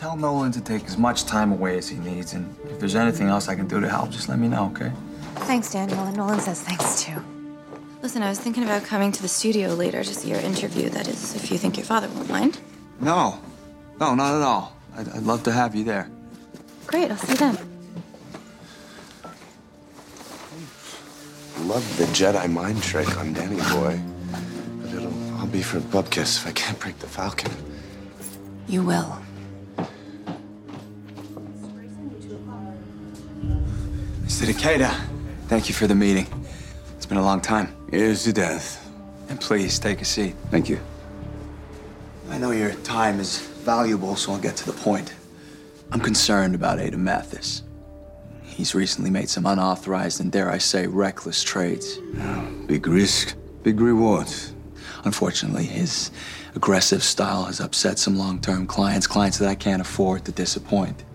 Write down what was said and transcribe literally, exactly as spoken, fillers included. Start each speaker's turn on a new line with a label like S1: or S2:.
S1: Tell Nolan to take as much time away as he needs, and if there's anything else I can do to help, just let me know, okay?
S2: Thanks, Daniel, and Nolan says thanks, too. Listen, I was thinking about coming to the studio later to see your interview. That is, if you think your father won't mind.
S1: No. No, not at all. I'd, I'd love to have you there.
S2: Great, I'll see you then.
S3: Love the Jedi mind trick on Danny Boy. But it'll all be for Bupkis if I can't break the Falcon.
S2: You will.
S1: Mister Takeda, thank you for the meeting. It's been a long time.
S3: Here's to death.
S1: And please, take a seat.
S3: Thank you.
S1: I know your time is valuable, so I'll get to the point. I'm concerned about Ada Mathis. He's recently made some unauthorized and, dare I say, reckless trades.
S3: Oh, big risk, big rewards.
S1: Unfortunately, his aggressive style has upset some long-term clients, clients that I can't afford to disappoint.